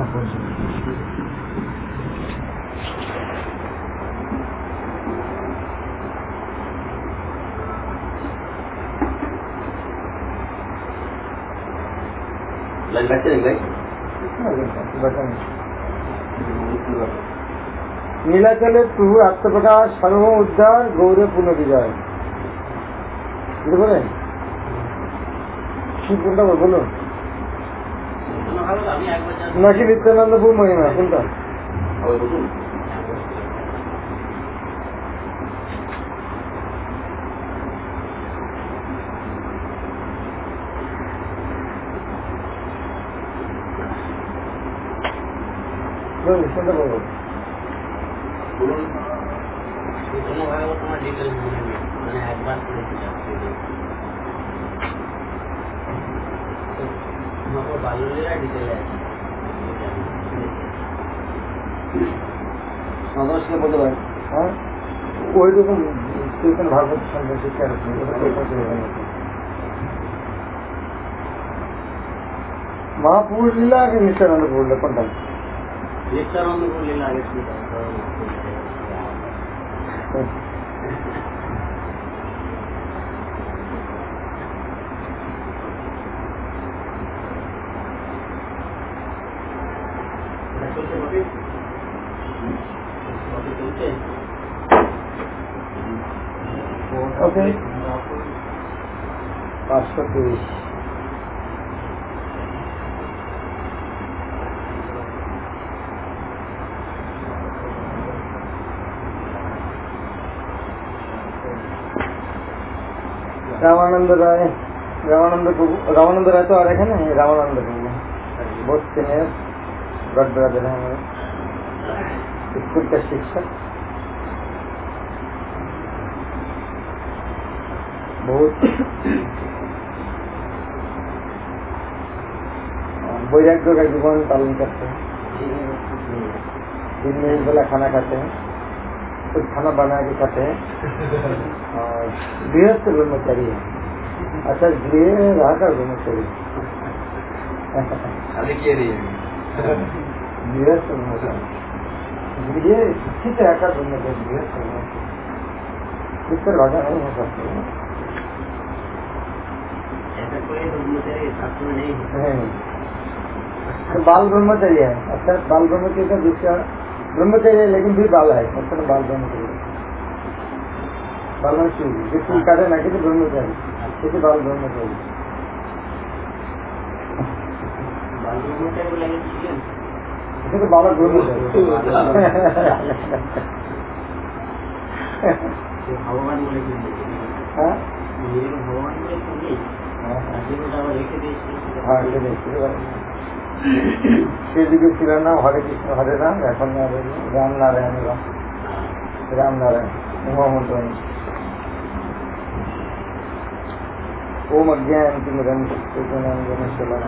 নীলাচলে প্রভু আত্মপ্রকাশ সর্ব উদ্ধার গৌরে পুনর্বিজয় বুঝতে পারেন কি কোনটা বলুন নাকি নিত্যানন্দপুর মহিমা কোনটা কোনটা বলবো বলতে পারেন হ্যাঁ ওই রকম ভাগবত শিক্ষা মহাপুরুষ লীলা আগে নিত্যানন্দপুর লীলা কোনটা নিত্যানন্দপুর লীলা আগে ওকে 530 रामानंद राय तो आ रहे हैं ना रामानंद प्रभु बहुत सीनियर गॉड ब्रदर है हमारे स्कूल का शिक्षक बहुत वैराग्य का जीवन पालन करते हैं दिन में एक बेला खाना खाते हैं कुछ खाना बना के खाते हैं और गृहस्थ ब्रह्मचारी है अच्छा गृह रहा का ब्रह्मचारी गृहस्थ ब्रह्मचारी गृह शिक्षित रहा का ब्रह्मचारी गृहस्थ ब्रह्मचारी इस पर भाषा नहीं हो सकती बाल ब्रह्मचारी है अच्छा बाल ब्रह्मचारी का दूसरा ब्रह्मचर्य लेकिन भी बाल है मतलब बाल ब्रह्मचर्य बाल जो फूल काटे ना कि ब्रह्मचारी जैसे बाल ब्रह्मचारी तो बालक ब्रह्मचारी भगवान श्रीजी ছিল না হরে কৃষ্ণ হরে রাম এখন রাম নারায়ণ রাম নারায়ণ মহামন্ত্র ओम अज्ञानतिमिरं चक्षुर्ज्ञानञ्जनशलाकया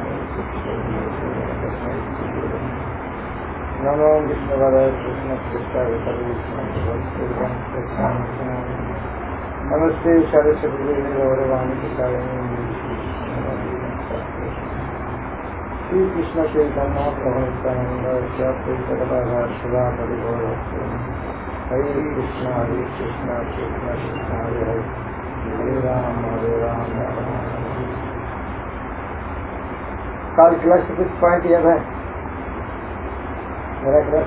नमो विष्णुपदाय कृष्णपृष्ठाय सर्वविष्णुभक्तिवेदान्त नमस्ते सरस्वती गौरवाणी श्री कृष्ण चैतन्य प्रभु नित्यानंद सदा हरे कृष्ण कृष्ण कृष्ण हरे हरे हरे राम काल क्लास से कुछ पॉइंट याद है मेरा क्लास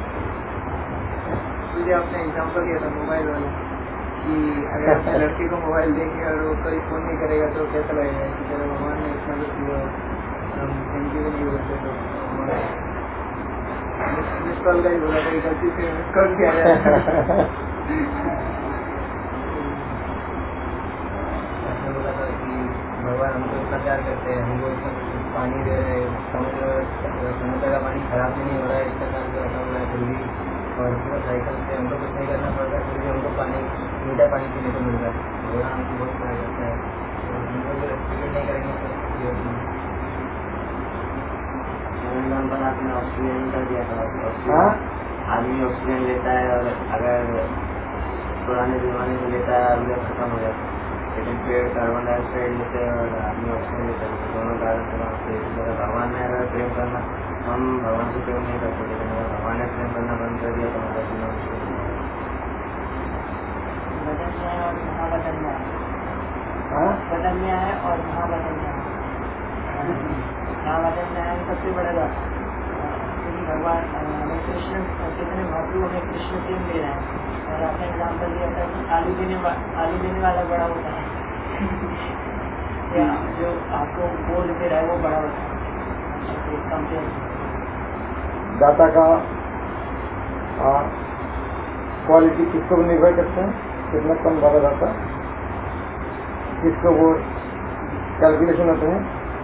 मुझे आपने एग्जाम्पल दिया था मोबाइल वाला कि अगर अपने लड़के को मोबाइल देंगे और वो कोई फोन नहीं करेगा तो कैसा लगेगा कि चलो भगवान ने इतना कुछ दिया हम थैंक यू नहीं बोलते तो मिस कॉल का ही बोला था गलती से मिस कॉल किया बोला था कि भगवान हमको इतना प्यार करते हैं हमको इतना पानी दे रहे हैं समुद्र का पानी खराब भी नहीं हो रहा है इतना काम करना हो रहा है फिर भी और पूरा साइकिल से हमको कुछ नहीं करना पड़ रहा है फिर भी हमको पानी मीठा पानी पीने को मिल रहा है भगवान हमको बहुत प्यार करता है तो हमको जो एक्सपीरियंस नहीं करेंगे तो आपने ऑक्सीजन कर दिया था आदमी ऑक्सीजन लेता है और अगर पुराने जमाने में लेता है अगले खत्म हो जाता है लेकिन पेड़ कार्बन डाइऑक्साइड लेते हैं और आदमी ऑक्सीजन लेता है दोनों कारण से भगवान ने अगर प्रेम करना हम भगवान से प्रेम नहीं करते, लेकिन अगर भगवान ने प्रेम करना बंद कर दिया तो हमारा सुनना मुश्किल हो जाएगा। बदल न्याय और महाबदल न्याय, हाँ? बदल न्याय और महाबदल न्याय। महाबदल न्याय सबसे बड़ा बात, क्योंकि भगवान हमें कृष्ण चैतन्य महाप्रभु हमें कृष्ण प्रेम दे रहे हैं, और आपने एग्जाम्पल दिया था कि आलू देने वाला बड़ा होता है या जो आपको बोल दे रहा है वो बड़ा होता है। दाता का क्वालिटी किसको निर्भर करते हैं, कितना कम वाला दाता, किसको वो कैलकुलेशन होते हैं।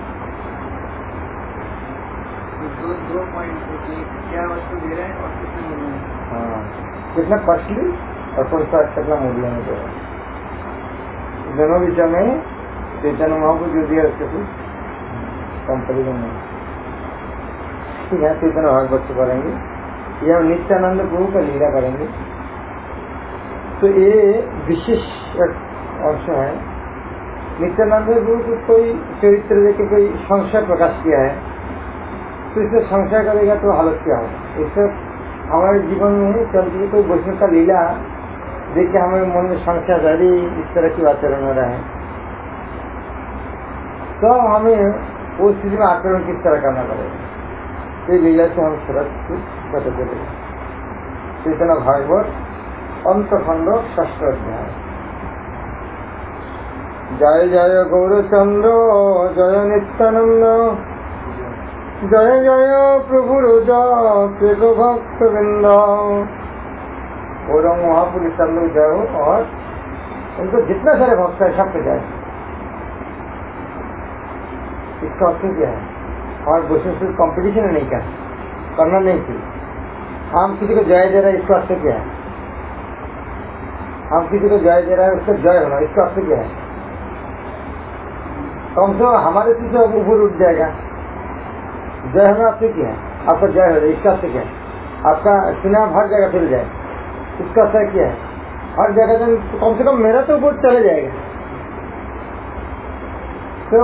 दो पॉइंट होती है, क्या वस्तु दे रहे हैं और कितने मूल्य में। हाँ, कितना कॉस्टली और कौन सा कितना मूल्य में दे रहा है। दोनों विषय में चैतन्य महाप्रभु जो दिया उसके कुछ कंपेरिजन नहीं। ठीक है, चैतन्य भागवत से करेंगे या नित्यानंद प्रभु का लीला करेंगे। तो ये विशेष अंश है। नित्यानंद प्रभु को कोई चरित्र देके कोई संशय प्रकाश किया है, तो इसे संशय करेगा तो हालत क्या होगा। इससे हमारे जीवन में चलती कोई वैष्णव का लीला देख के हमें मन में संशय जारी इस तरह की आचरण हो रहा है, तो हमें उस स्थिति में आचरण किस तरह करना पड़ेगा। ये लीला से हम सुरक्षित पता चलेगा। चैतन्य भागवत अंतखंड 6th अध्याय। जय जय गौरचंद्र जय नित्यानंद जय जय प्रभु रोजा प्रेम भक्त वृंद। गौरव महापुरुष चंद्र जय हो, और उनको जितना सारे भक्त है सबके जय। इसका अर्थ क्या है, और वैष्णव कंपटीशन नहीं करना नहीं चाहिए। हम किसी को जय दे रहे हैं, इसका अर्थ क्या है। हम किसी को जय दे रहे हैं, उसका जय होना, इसका अर्थ क्या है। कम से कम हमारे पीछे ऊपर उठ जाएगा। जय होना अर्थ क्या है, आपका जय हो जाए, इसका अर्थ क्या है। आपका चुनाव हर जगह चल जाए, इसका अर्थ क्या है। हर जगह तो कम से कम मेरा तो ऊपर चले जाएगा। तो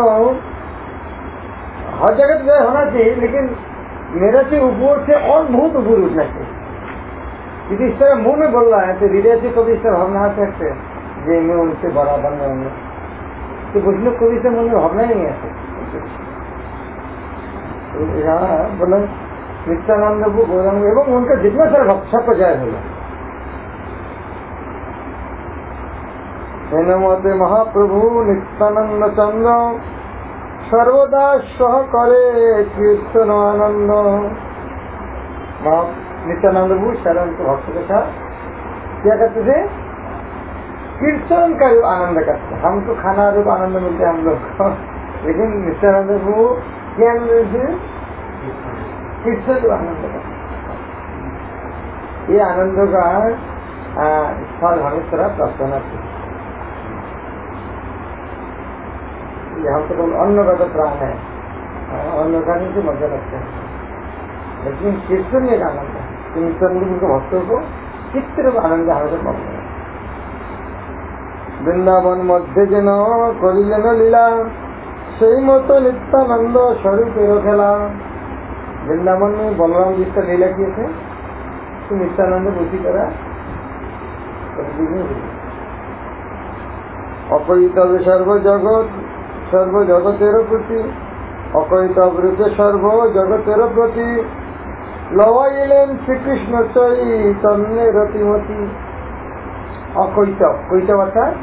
हर जगह तो जय होना चाहिए, लेकिन मेरे से ऊपर से और बहुत ऊपर उठना चाहिए। क्योंकि इस तरह मुंह में बोल रहा है तो हृदय से कभी इस तरह भावना आ सकते हैं जे मैं उनसे बड़ा बन जाऊंगा, तो कुछ लोग कभी से मन में भावना नहीं आते। यहाँ बोला नित्यानंद को गौरंग एवं उनका जितना सारा भक्त सबका जय होगा। नमोते महाप्रभु नित्यानंद चंद्र सर्वदा सह करे कीर्तन आनंद। नित्यानंद प्रभु शरण के भक्त के साथ क्या करते थे, कीर्तन का जो आनंद करते। हमको खाना रूप आनंद मिलते हम लोग को, लेकिन नित्यानंद प्रभु क्या आनंद थे, कीर्तन जो आनंद करते। ये आनंद का स्थल हमें तरह प्राप्त होना चाहिए। हम तो अन्न का तो प्राण है, अन्न खाने से मजा लगता है, लेकिन कीर्तन एक आनंद है। कीर्तन उनके भक्तों को चित्र आनंद हमें प्राप्त है। वृंदावन मध्य जन करिलेन लीला সেই মতো नित्यानंद स्वरूप खेला। वृंदावन में बलराम जी का लीला किए थे, तो नित्यानंद उसी तरह अपरितव सर्व जगत सर्व जगतेर प्रति अकैतवृत सर्व जगतेर प्रति लवाइलेन श्रीकृष्ण चैतन्य रतिमती। अकैतव, कैतव अर्थात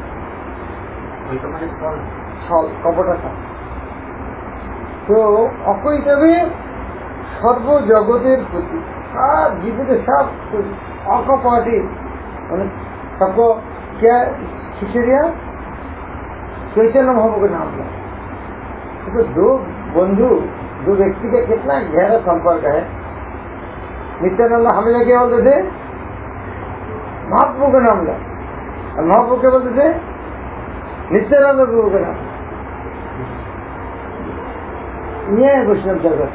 छल कपटता। तो अकैतवे सर्व जगतेर प्रति जीवित सब अकपटी सबको क्या खींच दिया, चैतन्य महाप्रभु का नाम लिया। तो दो बंधु दो व्यक्ति का कितना गहरा संपर्क है। नित्यानंद हमें क्या बोलते थे, महाप्रभु का नाम लिया, और महाप्रभु क्या बोलते थे, नित्यानंद प्रभु का नाम। ये है वैष्णव जगत,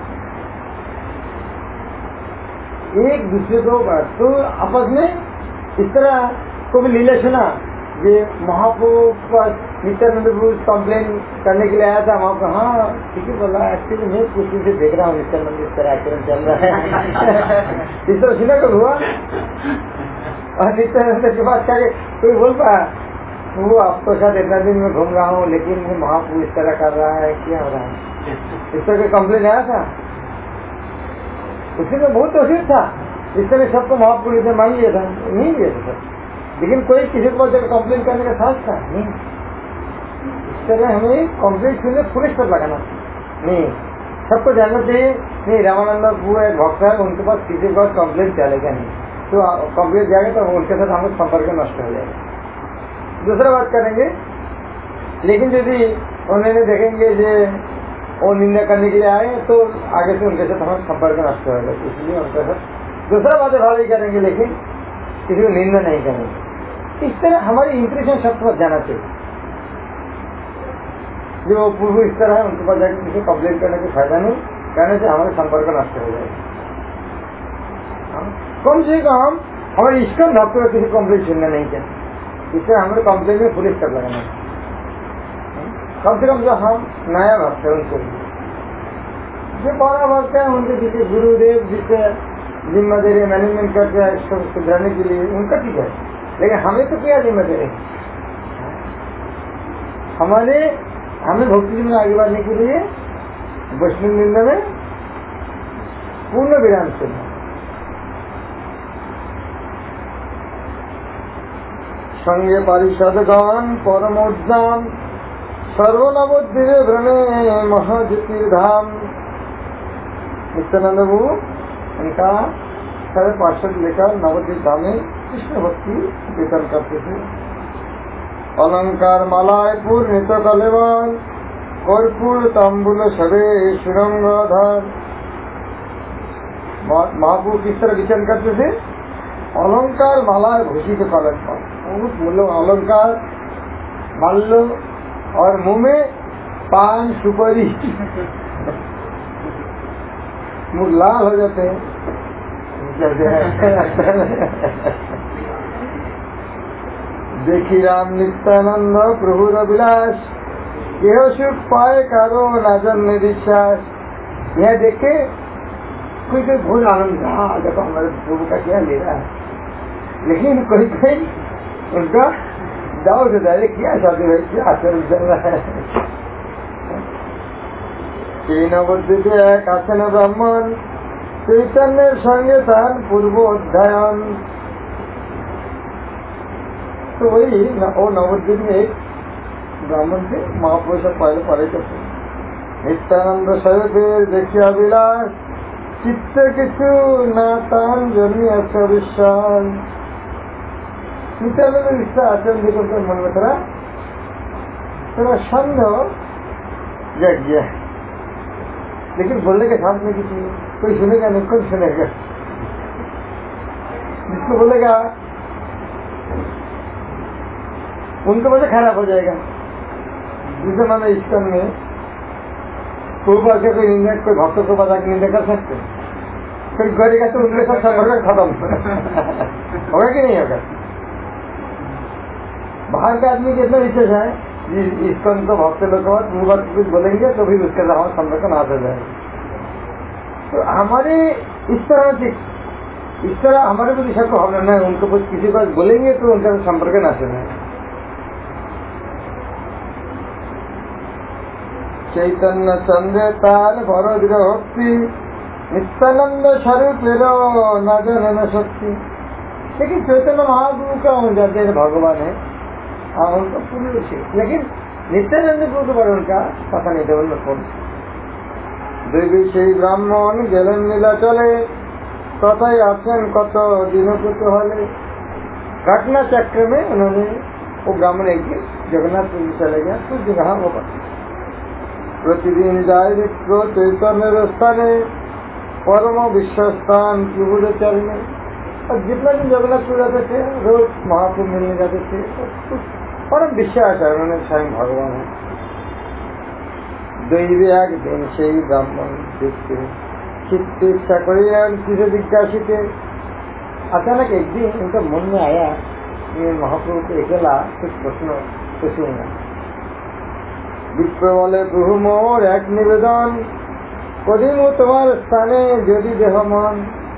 एक दूसरे को तो आपस में इस तरह को भी लीला सुना। ये महाप्रभु का नित्यानंद प्रभु कंप्लेन करने के लिए आया था वहाँ पर। हाँ ठीक है बोला, एक्चुअली मैं कुछ दिन से देख रहा हूँ नित्यानंद इस तरह आचरण चल रहा है। इस तरह सुना कब हुआ। और नित्यानंद के बाद क्या कोई बोल पाया वो आपको साथ इतना दिन में घूम रहा हूँ लेकिन महाप्रभु इस तरह कर रहा है, क्या हो रहा है, इस तरह का कंप्लेन आया था। उसमें तो बहुत तौसीफ था, इस तरह सबको महाप्रभु ने मान लिया था, नहीं लिया था सब, लेकिन कोई किसी को जगह कंप्लेन करने का साथ था नहीं। इस तरह हमें कंप्लेन सुनने पुलिस पर लगाना नहीं, सबको जानना चाहिए नहीं रामानंद प्रभु एक भक्त है, उनके पास किसी के पास कंप्लेन चलेगा नहीं, तो कंप्लेन जाएगा तो उनके साथ हमें संपर्क नष्ट हो जाएगा। दूसरा बात करेंगे, लेकिन यदि उन्होंने देखेंगे जो वो निंदा करने के लिए आए तो आगे से उनके साथ हमारा संपर्क नष्ट होगा, इसलिए उनके साथ दूसरा बात भाव ही करेंगे लेकिन किसी को निंदा नहीं करेंगे। इस तरह हमारी इंप्रेशन सबके पास जाना चाहिए। जो पूर्व इस तरह है उनके पास जाकर किसी कंप्लेन करने का फायदा नहीं, कहने से हमारे संपर्क नष्ट हो जाएगा। कम से कम हमारे इसका भक्त में किसी कंप्लेन सुनना नहीं चाहिए, इससे हमें कंप्लेन में पुलिस कर लगाना। कम से कम जो हम नया भक्त है उनको, जो बड़ा भक्त है उनके किसी गुरुदेव जिससे जिम्मा दे रहे मैनेजमेंट करते हैं सुधरने के लिए, उनका ठीक है, लेकिन हमें तो क्या जिम्मा दे रहे, हमें भक्ति में आगे बढ़ने के लिए वैष्णव निंदा में पूर्ण विराम सुनना। संगे पारिषदगण परमोद्यान सर्वनवोद्दीरे भ्रमे महाज्योतिर्धाम। नित्यानंद प्रभु उनका 550 लेकर नवद्वीप धाम में कृष्ण भक्ति कीर्तन करते थे। अलंकार मालाय पूर्णित कलेवर कर्पूर तांबुल सबे सुरंगधर। महाप्रभु किस तरह विचरण करते थे, अलंकार मालाय भूषित कलेवर, अलंकार माल्य और मुंह में पान सुपारी, मुंह लाल हो जाते हैं। देखी राम नित्यानंद प्रभुर विलास, यह सुख पाए कारो नाजन निविश्वास। यह देखे कोई बहुत आनंद, हाँ देखो हमारे प्रभु का क्या ले रहा है, लेकिन कोई उनका डाउट होता है क्या शादी भाई क्या आचरण चल रहा है। काशन ब्राह्मण चैतन्य संगे तान पूर्वोध्यायन। तो वही और नवद्वीप में एक ब्राह्मण थे, महापुरुष पहले पढ़े करते। नित्यानंद सवेदेर देखिया विलास, चित्त किचु नातान जन्मी अच्छा विश्वास। नित्यानंद इसका आचरण देखकर मन में थोड़ा संदेह जग गया, लेकिन बोलने के साथ में किसी कोई सुनेगा नहीं, कौन सुनेगा, जिसको बोलेगा उनका वजह खराब हो जाएगा। जिसे मैंने इस्कन में कोई बात कोई निंदा, कोई भक्तों को बता के निंदा कर सकते, कोई करेगा तो उनके साथ संपर्क खत्म होगा कि नहीं होगा। बाहर के आदमी की इतना विशेष है, इस्कन तो भक्त लोग वो बात कुछ बोलेंगे तो भी उसके साथ संपर्क ना हो जाएगा। तो हमारे इस तरह हमारे को दिशा को हमने नहीं, उनको कुछ किसी को बोलेंगे तो उनका संपर्क ना हो जाएगा। चैतन्य चंद्र ताल भरोदीर भक्ति, नित्यानंद स्वरूप न जन शक्ति। लेकिन चैतन्य महाप्रभु का हो जाते हैं भगवान है, हाँ उनका पूरी, लेकिन नित्यानंद प्रभु पर उनका पता नहीं था उनमें कौन। देवी से ब्राह्मण गेलन लीला चले, तथा आसन कत दिनों को तो हले। घटना चक्र में उन्होंने वो ब्राह्मण एक दिन जगन्नाथपुरी चले गया, कुछ जगह वो प्रतिदिन जाए विप्रो चैतन्य स्थाने परम विश्वस्थान प्रभु चलने। और जितना दिन जगन्नाथपुर जाते थे रोज महाप्रभु मिलने जाते थे, परम विश्वास है उन्होंने स्वयं भगवान है। दैवी एक दिन से ही ब्राह्मण देखते चित्त इच्छा करे किसे जिज्ञासित। अचानक एक दिन उनका मन में आया कि महाप्रभु को अकेला कुछ प्रश्न पूछूंगा। বিপ্র বলে প্রভু মোর এক নিবেদন, কদিমু তোমার স্থানে যদি দেহ মন।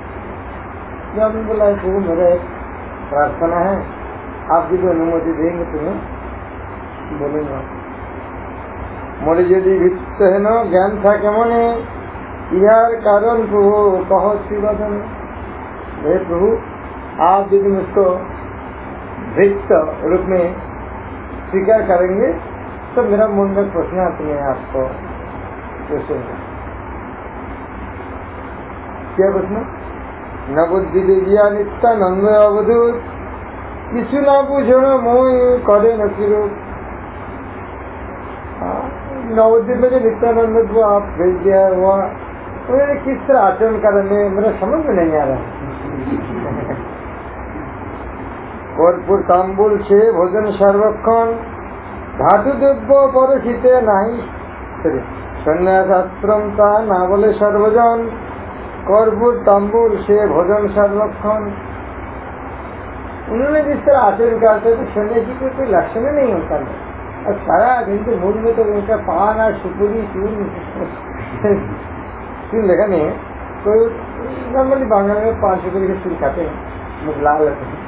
बोला प्रभु मेरा एक प्रार्थना है, आप यदि अनुमति देंगे तुम्हें बोलूंगा। मोरे यदि वित्त है न ज्ञान था केमने, यार कारण प्रभु कहो शिवदन। हे प्रभु आप यदि मुझको वित्त रूप में स्वीकार करेंगे तो मेरा मन में प्रश्न आते हैं आपको पूछूंगा। क्या प्रश्न? न बुद्धि दिव्या नित्यानंद अवधूत, किसी ना पूछो न मोह करे न किरो। नवद्वीप में जो नित्यानंद को आप भेज दिया हुआ, उन्होंने किस तरह आचरण करने मेरा समझ में नहीं आ रहा। कर्पूर तांबुल से भोजन सर्वक्षण, धातु दिव्य परशिते नहीं सन्यासाश्रम ता ना बोले सर्वजन। कर्पूर तांबुल से भोजन सर्वक्षण, उन्होंने जिस तरह आचरण करते तो सन्यासी को कोई लक्षण नहीं होता है। और सारा दिन तो मूड में तो उनका पान और सुपुरी चून लगा नहीं है। कोई नॉर्मली बांग्ला में 5 रुपये के चून खाते हैं, मुझ लाल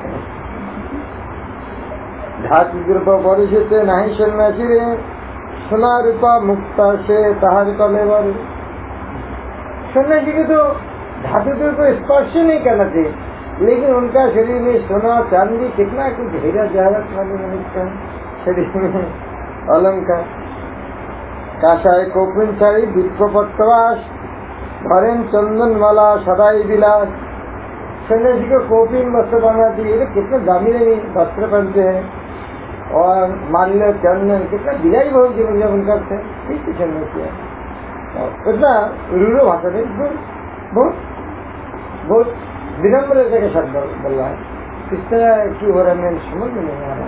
धातु द्रव्य परिषद नहीं सन्यासी रे, सोना रूपा मुक्ता से ताहार कलेवर। सन्यासी को तो धातु द्रव्य को स्पर्श नहीं करना चाहिए, लेकिन उनका शरीर में सोना चांदी कितना कुछ हीरा जवाहरात वाले मनुष्य शरीर में अलंकार। काशाय कोपिन साड़ी विप्रपत्रवास, भरेन चंदन माला सदाई विलास। सन्यासी को कोपिन वस्त्र पहना चाहिए, कितने दामी वस्त्र पहनते हैं और माल्य चंदन कितना विलायी बहुत जीवन यापन करते हैं। ठीक सन्यासी है, इतना रूढ़ भाषा नहीं, बहुत बहुत विनम्रता के साथ बोल रहा है। किस तरह क्यों हो रहा है मेरे समझ में नहीं आ रहा।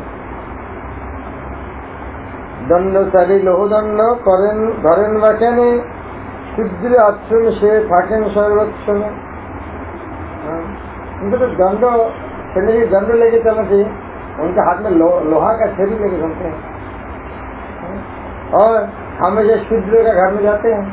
दंड सारी लोहदंड करें धरें बाखेने, शुद्र आश्रम से थाकें सर्वक्षण। उनको तो दंड चलने दंड लेके चलना चाहिए, उनके हाथ में लोहा का छड़ी लेके चलते हैं और हमेशा शुद्र का घर में जाते हैं।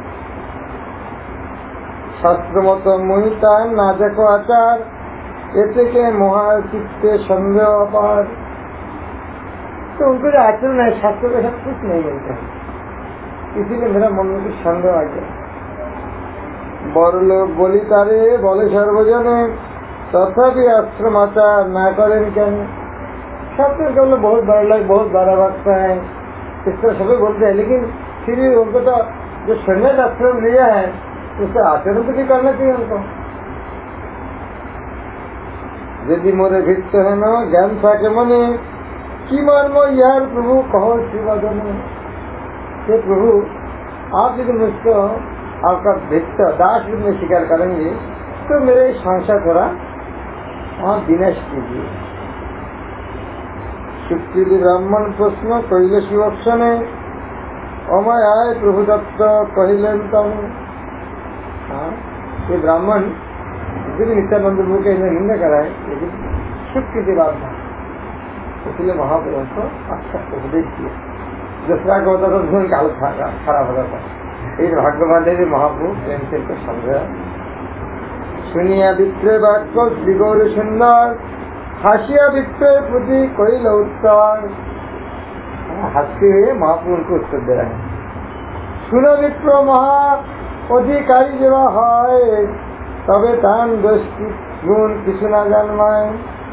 शास्त्र मत मोहिता ना देखो आचार, ऐसे के महाचित्ते संदेह अपार। तो उनको जो आचरण है शास्त्र के साथ कुछ नहीं मिलता है, इसीलिए मेरा मन में कुछ संदेह आ गया। बड़ लोग बोली तारे बोले सर्वजने, तथापि आश्रम आचार ना करें क्या। शास्त्र के लोग बहुत बड़े लोग बहुत बड़ा वक्त है, इस तरह सभी बोलते हैं, लेकिन फिर उनको तो जो संन्यास आश्रम लिया है उसका आचरण तो भी करना चाहिए उनको। यदि मोरे भित्त है न ज्ञान थाके मने, की मानमो यार प्रभु कहो शिवदन। हे प्रभु आप यदि मुझको आपका भित्त दास रूप में स्वीकार करेंगे तो मेरे संसार थोड़ा आप विनाश कीजिए। शुक्ति ब्राह्मण प्रश्न कैले शिवक्षण, अमय आय प्रभु दत्त कहिलेन तम। ये ब्राह्मण भी नित्यानंद प्रभु के निंदा कराए, लेकिन सुख की बात था, इसलिए महाप्रभु को अच्छा उपदेश किया। दूसरा को होता था तो उनका हालत खराब होता था। एक भाग्यवान ने भी महाप्रभु प्रेम से को समझाया। सुनिया विक्रय वाक्य श्री गौर सुंदर, हाशिया विक्रय प्रति कोई उत्तर। हंसते हुए महाप्रभु उनको उत्तर दे रहे हैं। सुनो विप्र महा अधिकारी जब है, तबे तान दृष्टि गुण किसी ना जन्माए।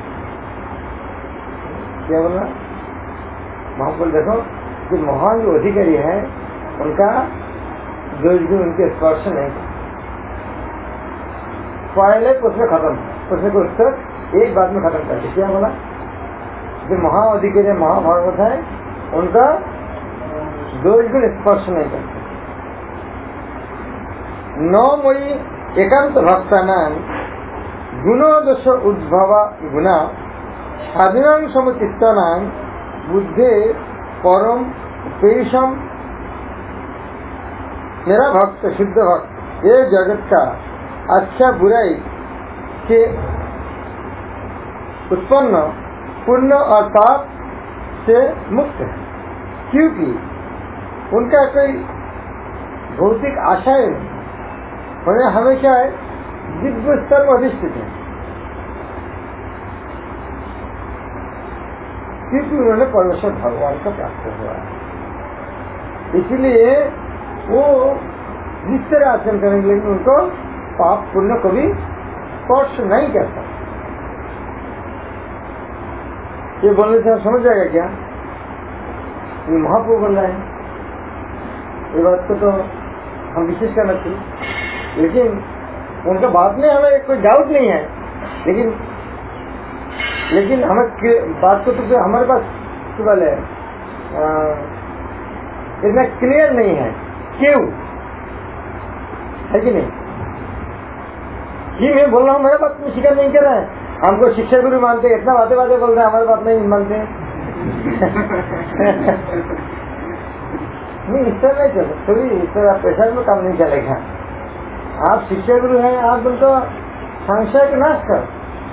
क्या बोला महाप्रभु? देखो जो महान जो अधिकारी है उनका दोष गुण उनके स्पर्श नहीं करते। पहले प्रश्न खत्म, प्रश्न को उत्तर एक बात में खत्म करते। क्या बोला? जो महाअधिकारी महाभागवत है उनका दोष गुण स्पर्श नहीं करते। न मोई एकांत भक्तानां गुणोदोष उद्भवा गुणा, साधुनां समचित्तानां बुद्धे परम पेशम। मेरा भक्त शुद्ध भक्त ये जगत का अच्छा बुराई से उत्पन्न पुण्य और पाप से मुक्त है, क्योंकि उनका कोई भौतिक आशाएं नहीं, उन्हें हमेशा दिव्य स्तर में अधिष्ठित है, क्योंकि उन्होंने परमेश्वर भगवान का प्राप्त हुआ है। इसलिए वो जिस तरह आचरण करेंगे, लेकिन उनको पाप पुण्य कभी स्पर्श नहीं करता। ये बोलने से आप समझ जाएगा क्या? ये महाप्रभु बोल रहे हैं, ये बात को तो हम विशेष करना चाहिए, लेकिन उनका बात में हमें कोई डाउट नहीं है, लेकिन हमें बात को तो हमारे पास केवल है इतना क्लियर नहीं है, क्यों है कि नहीं? जी मैं बोल रहा हूँ, मेरा बात में स्वीकार नहीं कर रहा है, हमको शिक्षा गुरु मानते हैं, इतना बातें बातें बोल रहे हैं, हमारी बात नहीं मानते नहीं, इस तरह नहीं चलो, थोड़ी इस तरह प्रेशर में काम नहीं चलेगा। आप शिक्षा गुरु हैं, आप उनको संशय का नाश कर,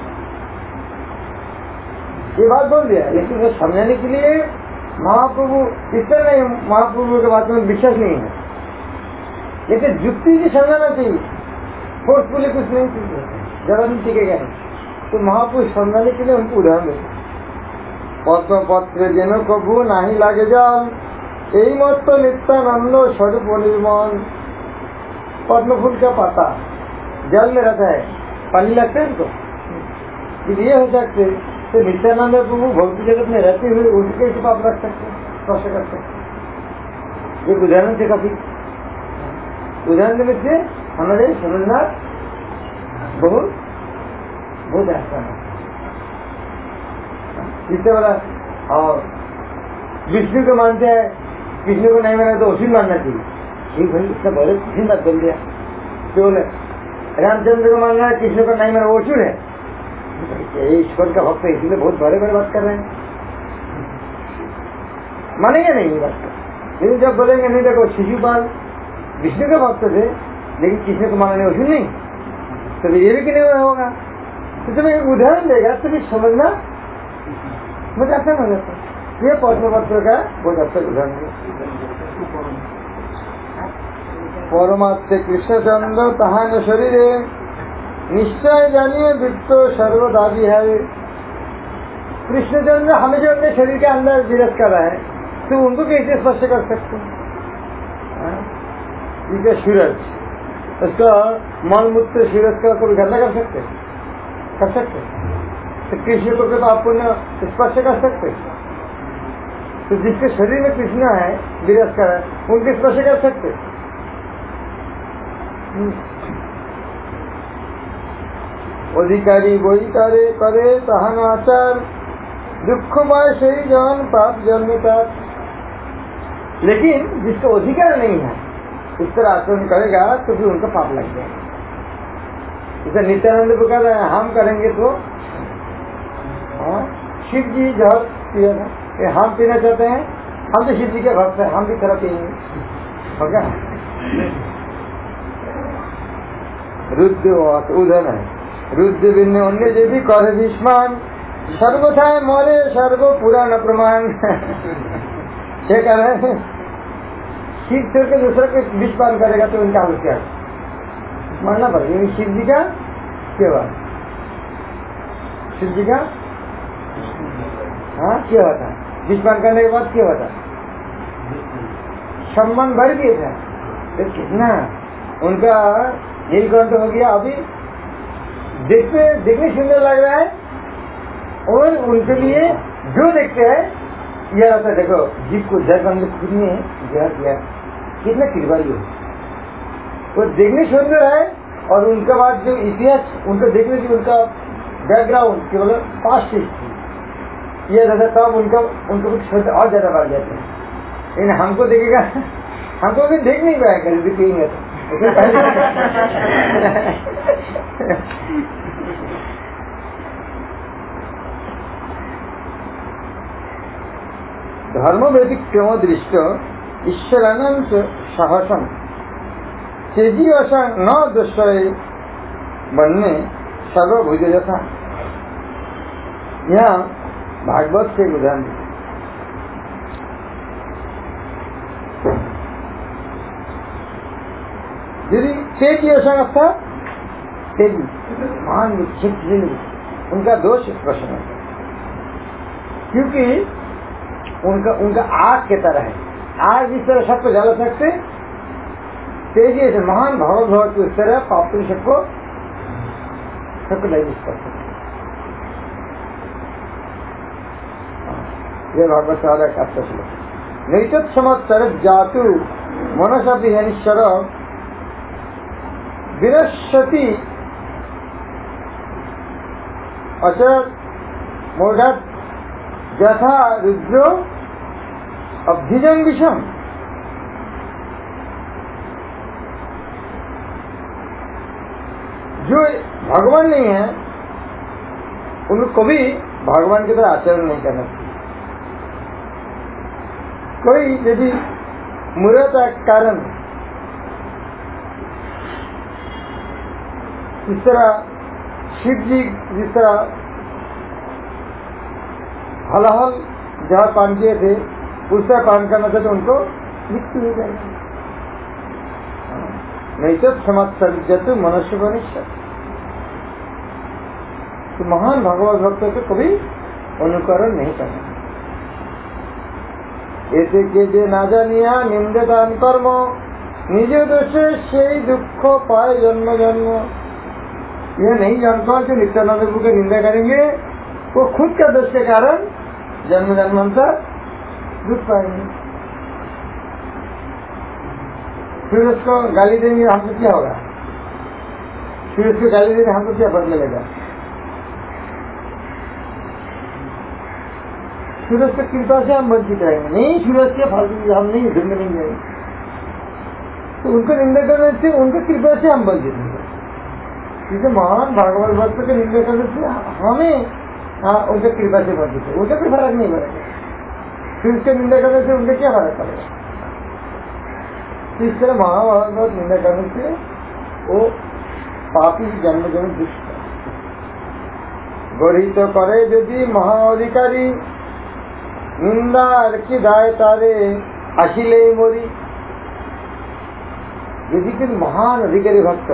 ये बात बोल दिया, लेकिन वो समझाने के लिए महाप्रभु इस तरह नहीं, महाप्रभु के बात में विश्वास नहीं है, लेकिन युक्ति से समझाना चाहिए, फोर्सफुली कुछ नहीं चाहिए, जरा नहीं टिकेगा नहीं। तो महापुरुष समझाने के लिए उनको उदाहरण देते, पद्म पत्र जेनो प्रभु नहीं लागे जान, यही मत तो नित्यानंद स्वरूप निर्मल। पद्म फूल का पत्ता जल में रहता है, पानी लगता है इनको, ये हो सकते तो नित्यानंद प्रभु भौतिक जगत में रहते हुए उनके कैसे पाप रख सकते, स्पर्श कर सकते? एक उदाहरण से काफी, उदाहरण देने से हमारे समझना बहुत आसान है। इससे वाला और विष्णु को मानते हैं, विष्णु को नहीं माना तो उसी मानना चाहिए, ठीक भाई इसका बड़े कठिन बात बोल दिया। क्यों है रामचंद्र को मानना है, कृष्ण को नहीं माना वो चूर है, ईश्वर का भक्त है, इसलिए बहुत बड़े बड़े बात कर रहे हैं, मानेंगे नहीं ये बात। लेकिन जब बोलेंगे नहीं देखो शिशुपाल विष्णु के भक्त थे लेकिन कृष्ण को मानने उसी नहीं, तो ये भी कि नहीं होगा। तो तुम्हें एक उदाहरण देगा तो भी समझना मुझे आसान हो जाता है। ये पद्म पत्र का बहुत अच्छा उदाहरण है। परमात्म कृष्णचंद्र तहान शरीर निश्चय जानिए वित्त सर्वदादी है। कृष्णचंद्र हमें जो अपने शरीर के अंदर विरस कर रहा है, तो उनको कैसे स्पर्श कर सकते हैं? सूरज, उसका मल मूत्र सूरज का कोई गंदा कर सकते तो कृष्ण को तो आप पुण्य स्पर्श कर सकते, तो जिसके शरीर में कृष्ण है विरस कर है उनके स्पर्श कर सकते। अधिकारी वही करे करे तहन आचार, दुखमय सही जान पाप जन्मता। लेकिन जिसका अधिकार नहीं है इस तरह आचरण करेगा तो फिर उनका पाप लग जाएगा। जैसे नित्यानंद को कह रहे हैं हम करेंगे तो शिव जी जहर पिया था, ये हम पीना चाहते हैं, हम तो शिव जी के भक्त हैं, हम भी तरह पिएंगे, होगा। रुद्र उधर है रुद्र बिन्ने अन्य जे भी करे विस्मान, सर्वथाय मोरे सर्व पुराण प्रमाण। ये कह रहे हैं शिव छोड़ के दूसरे को विस्मान करेगा तो उनका हाल क्या मानना पड़ेगा। शिव जी का क्या बात, शिव जी का हाँ क्या होता विस्मान करने के बाद क्या होता, सम्मान बढ़ गया था, तो कितना उनका यही ग्रंथ हो गया। अभी देखने सुंदर लग रहा है और उनके लिए जो देखते हैं यह रहता है। देखो जीव को जय करने खुद ने जय किया, कितना कृपालु है, वो देखने सुंदर है और उनके बाद जो इतिहास उनका देखने की उनका बैकग्राउंड केवल पास्ट हिस्ट्री ये रहता, तब उनको कुछ सोच और ज्यादा बढ़ जाते हैं। लेकिन हमको देखेगा, हमको भी देख नहीं पाएगा यदि कहेंगे तो धर्म वैदिक क्यों दृष्ट ईश्वरानंद साहसम तेजी असा न दुष्य बनने सर्वभुज जथा। यहाँ भागवत से उदाहरण तेजी असंगता, तेजी महान उनका दोष प्रश्न है, क्योंकि उनका आग की तरह है। आग जिस तरह सबको जला सकते, तेजी से महान भगवत भक्त इस तरह पाप सबको डाइजेस्ट कर सकते। ये भागवत वाला का श्लोक। नैतत् समत्तर जातु मनसापि हनिश्वर विनश्यति अचर मूढ़ यथा रुद्रो अभ्युजन विषम। जो भगवान नहीं है उनको कभी भगवान की तरह आचरण नहीं करना चाहिए। कोई यदि मूर्खता कारण इस तरह शिव जी जिस तरह हलाहल जहाँ पान किए थे उस तरह पान करना था तो उनको मृत्यु हो जाएगी। नहीं तो समाज मनुष्य मनुष्य तो महान भगवत भक्तों को कभी अनुकरण नहीं करना। ऐसे के जे ना जानिया निंदितान कर्म निज दोषे से दुख पाए जन्म जन्म। यह नहीं जानता जो नित्यानंद प्रभु की निंदा करेंगे वो खुद का दोष के कारण जन्म जन्मांतर दुख पाएंगे। फिर उसको गाली देंगे हमको क्या होगा? फिर उसको गाली देंगे हमको क्या बदला लेगा? सूरज की कृपा से हम वंचित रहेंगे। नहीं, सूरज के फालतू हम नहीं ढूंढ नहीं जाएंगे। तो उनको निंदा करने से उनकी कृपा से हम वंचित होंगे। जैसे महान भागवत भक्त के निंदा करने से हमें उनकी कृपा से वंचित है, उनका कोई फर्क नहीं पड़ेगा। फिर उसके निंदा करने से उनका क्या फर्क पड़ेगा? इस तरह महाभारत निंदा करने से वो पापी जन्म जन्म दुष्ट गृहित करे यदि महाअधिकारी निंदा की दाय तारे हासिले मोरी। यदि कोई महान अधिकारी भक्त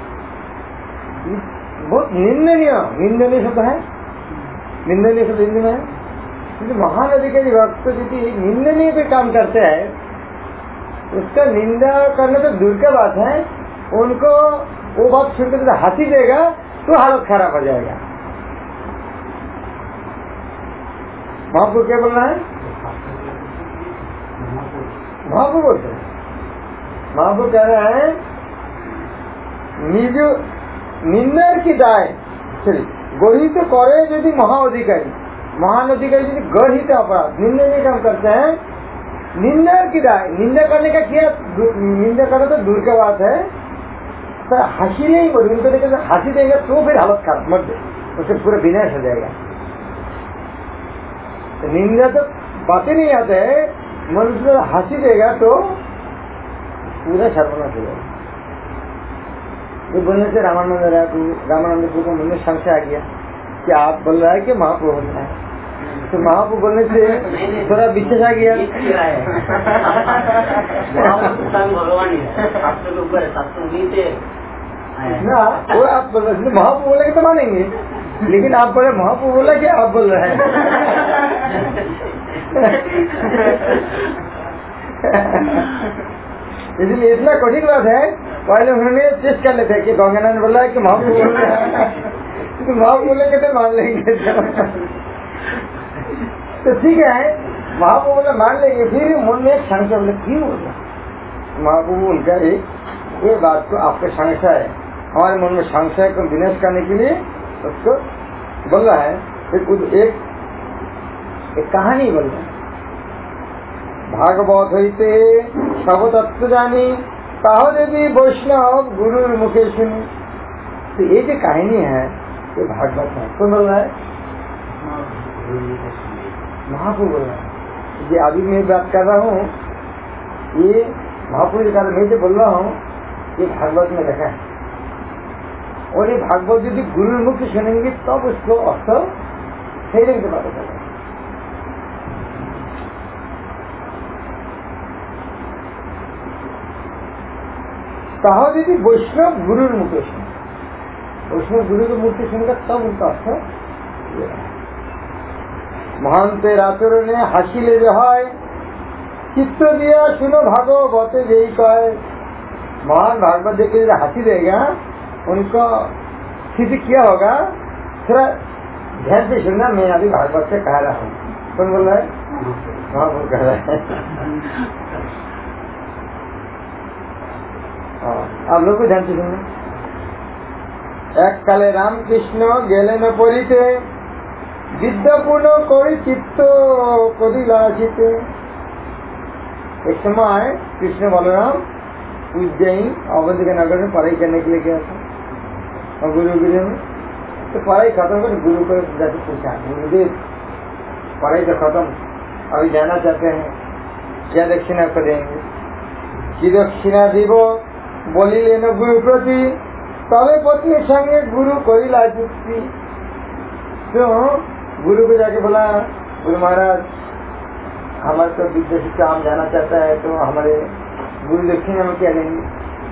बहुत निंदनीय शब्द है, निंदनीय शब्द हिंदी में है। क्योंकि महान अधिकारी भक्त यदि निंदनीय पे काम करते हैं उसका निंदा करना तो दूर की बात है, उनको वो बात सुनकर हंसी देगा तो हालत खराब हो जाएगा। महाप्रभु क्या बोलना है? महाप्रभु बोलते हैं, महाप्रभु कह रहे हैं निज निंदा की दाय चलिए गृहित करे यदि महाअधिकारी, महान अधिकारी यदि गृहित अपराध निंदनीय काम करते हैं, निंदा की दाय, निंदा करने का क्या, निंदा करना तो दूर की बात है, तो हंसी नहीं बोली, उनको देखकर हंसी देगा तो फिर हालत खराब मत उसे पूरा विनाश हो जाएगा। निंदा तो बातें नहीं आते है, मनुष्य हंसी देगा तो पूरा सर्वनाश हो जाएगा। ये बोलने से रामानंद प्रभु को मन में संशय आ गया कि आप बोल रहा है कि महाप्रभु बोल रहा है। तो महाप्रभु बोलने से थोड़ा विश्वास आ गया। भगवान शास्त्र के ऊपर शास्त्र ना वो आप बोल रहे महाप्रभु बोले तो मानेंगे, लेकिन आप बोले महाप्रभु बोला कि आप बोल रहे हैं। इसलिए इतना कठिन बात है, पहले उन्होंने टेस्ट कर लेते कि गंगानंद बोला है कि महाप्रभु बोल रहे हैं, तो महाप्रभु बोले कहते मान लेंगे। तो ठीक है, महाप्रभु बोले मान लेंगे, फिर मन में एक संशय बोले क्यों बोला महाप्रभु, उनका एक बात को आपका संशय है, हमारे मन में संशय को विनाश करने के लिए उसको बोल रहा है। एक कहानी बोल रहा है, भागवत होते सब तत्व जानी कहो देवी वैष्णव गुरु मुखे सुनी। तो ये जो कहानी है ये भागवत है। कौन बोल रहा है? महाप्रभु बोल रहा है। ये अभी मैं बात कर रहा हूँ, ये महाप्रभु जी का मैं जो बोल रहा हूँ ये भागवत में लिखा है, और ये भागवत यदि गुरु मुख से सुनेंगे तब उसको अर्थ सही ढंग से पता चलेगा। कहा दीदी वैष्णव गुरु मुख सुन, वैष्णव गुरु की मूर्ति सुनकर तब उनका अर्थ महानते रातुर ने हासिले रहाय चित्त दिया सुनो भागवते यही कहे। महान भागवत देख के हाथी देगा उनको स्थिति क्या होगा, थोड़ा ध्यान से सुनना। मैं अभी भागवत से कह रहा हूँ। कौन बोल रहा है? हाँ वो कह रहा है। आप लोग को ध्यान से सुनना। एक काले रामकृष्ण गेलेन पड़िते विद्यापूर्ण करी चित्त कदिलाचिते। एक समय कृष्ण बलराम उज्जैन अवध के नगर में पढ़ाई करने के लिए गया था और गुरुगृह में। तो पढ़ाई खत्म कर गुरु को जाके पूछा, गुरुदेव पढ़ाई तो खत्म, अभी जाना चाहते हैं, क्या दक्षिणा करेंगे? कि दक्षिणा दीव बोली लेना गुरु प्रति तबे पत्नी संगे गुरु कोई लाजुक्ति। तो गुरु को जाके बोला, गुरु महाराज हमारे तो विदेश से हम जाना चाहता है, तो हमारे गुरु दक्षिणा में क्या लेंगे?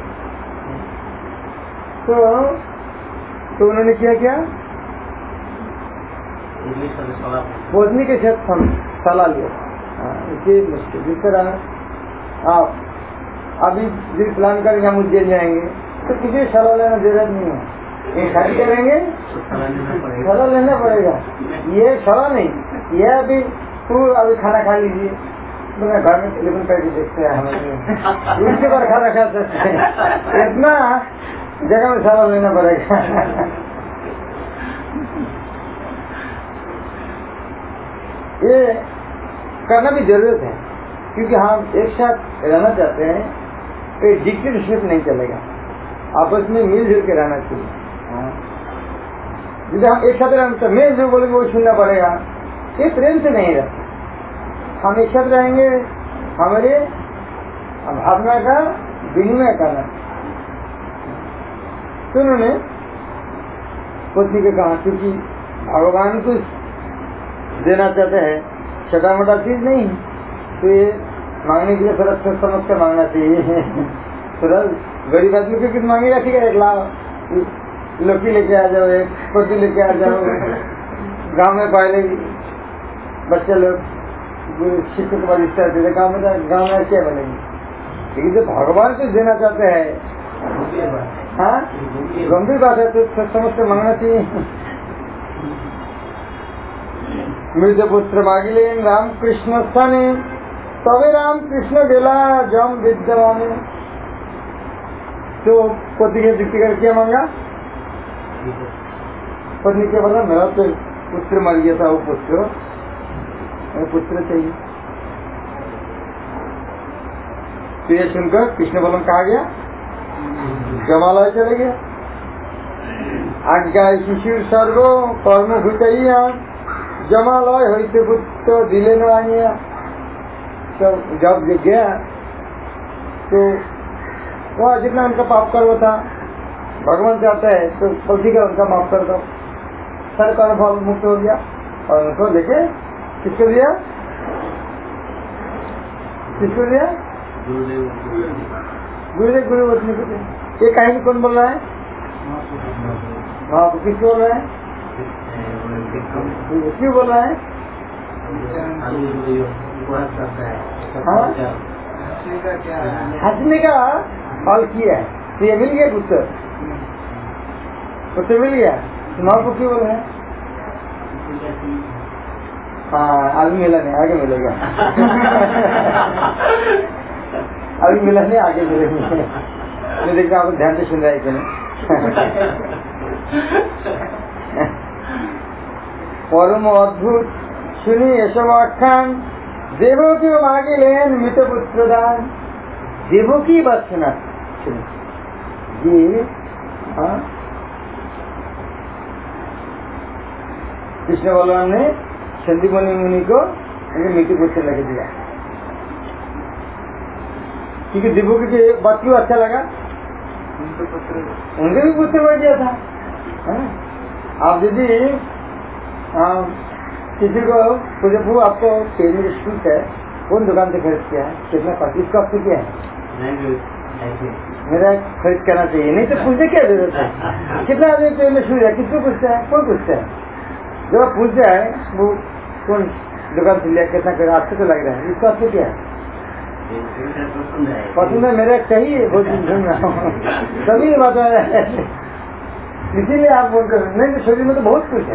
तो उन्होंने क्या बोधनी के साथ हम सलाह लिया। इसे मुश्किल जिस तरह आप अभी जिस प्लान करेंगे हम उज्जैन जाएंगे तो किसी सलाह लेना जरूरत नहीं है, ये खाली करेंगे सलाह लेना पड़ेगा। ये सलाह नहीं, ये अभी तू अभी खाना खा लीजिए, मैं घर में टेलीफोन करके देखते हैं, हमें उनके बार खाना खा सकते हैं, इतना जगह में सलाह लेना पड़ेगा। ये करना भी जरूरत है, क्योंकि हम एक साथ रहना चाहते हैं तो डिक्टेटरशिप नहीं चलेगा, आपस में मिलजुल के रहना चाहिए। जैसे हम एक साथ रहना, मैं जो बोलेंगे वो सुनना पड़ेगा, ये प्रेम से नहीं रहता। हम एक साथ रहेंगे, हमारे भावना का विनिमय करना। तो उन्होंने पत्नी को कहा, क्योंकि भगवान को देना चाहते हैं, छोटा मोटा चीज नहीं, तो ये मांगने के लिए थोड़ा सोच समझ कर मांगना चाहिए। थोड़ा गरीब आदमी को कितना मांगेगा, ठीक है 1 लाख लौकी लेके आ जाओ, एक पत्ती लेके आ जाओ। गांव में पहले बच्चे लोग शिक्षक को रिश्ता देते, गाँव में क्या बनेगी? लेकिन जो भगवान को देना चाहते हैं, हाँ गंभीर बात है, तो सोच समझ कर मांगना चाहिए। मृत पुत्र मांगिले राम कृष्ण स्थाने तबे राम कृष्ण गेला जम विद्यमाने। तो पति के युक्ति कर क्या मांगा? पत्नी क्या बोला, मेरा तो पुत्र मर गया था, वो पुत्र चाहिए। तो ये सुनकर कृष्ण बलम कहा गया, जमालय चले गया। आज्ञा शिशुर सर्गो कर्म घुटाइया जमालय होते पुत्र दिले न आनिया। तो जब गया तो वह जितना उनका पाप कर्म था, भगवान चाहता है तो पति का उनका माफ कर दो, सर का अनुभव मुक्त हो गया। और उनको देखे किसको दिया? गुरुदेव गुरु पत्नी को दिया। ये कहानी कौन बोल रहा है? हाँ, किसको बोल रहा है? क्यों बोल रहा है? हंसने का फल किया है, तो ये मिल गया पुत्र, पुत्र मिल गया। सुनाओ को क्यों बोल रहे हैं? हाँ, अभी मिला नहीं, आगे मिलेगा। अभी मिला नहीं, आगे मिलेंगे। मैं देखता हूँ आप ध्यान से सुन रहे हैं कि नहीं। परम अद्भुत सुनी एसब आख्यान देवकी मांगिलेन मृत पुत्र दान। देवकी बात सुना ये कृष्ण बलराम ने संदीपनी मुनि को मृत्यु पुत्र लगे दिया, क्योंकि देवकी की बात क्यों अच्छा लगा? उनके भी पुत्र बढ़ गया था। आप यदि किसी को प्रभु आपको पेन स्टूट है, कौन दुकान से खरीद किया है, कितना इसको आपसे क्या है? मेरा खरीद करना चाहिए, नहीं तो पूछने क्या जरूरत है। कितना आदमी ट्रेन में शुरू है, किसको पूछता है, कौन पूछता है? जब आप पूछ जाए वो कौन दुकान से लिया, कितना कर, आपसे तो लग रहा है, इसको आपसे क्या है पसंद है, मेरा चाहिए, बहुत सुन रहा हूँ सभी बात है, इसीलिए आप बोल कर नहीं तो शरीर में तो बहुत कुछ है।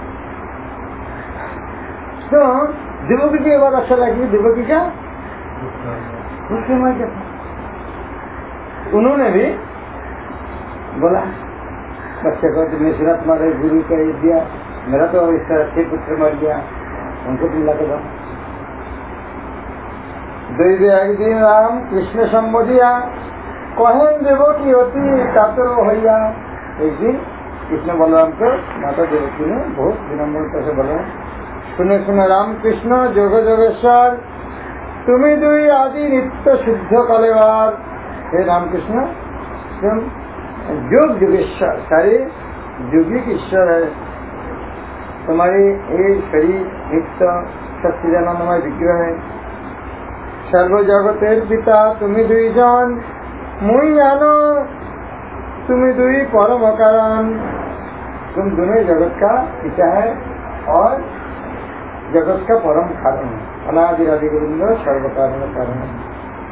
तो दिवकी की बात अच्छा लगी, दिवकी क्या उन्होंने भी बोला बच्चे को तुमने सुना तुम्हारे गुरु का ये दिया, मेरा तो इसका 6 पुत्र मर गया, उनको तुम ला के दो। एक दिन राम कृष्ण संबोधिया कहें देवो की होती कातर भैया। एक दिन कृष्ण बलराम को माता देवकी ने बहुत विनम्रता से बोला, सुने सुने राम कृष्ण जोग जोगेश्वर तुम्हें दुई आदि नित्य शुद्ध कलेवार। हे रामकृष्ण तुम योग जोगेश्वर, सारे योगी की ईश्वर है, तुम्हारे एक शरीर नित्य सच्चिदानंदमय विग्रह है। सर्व जगतेर पिता तुम्हें दुई जान, मुई जानो तुम्हें दुई परम कारण। तुम दोनों जगत का पिता है और जगत का परम कारण है, अनादिरादि गोविंद सर्व कारण कारण है।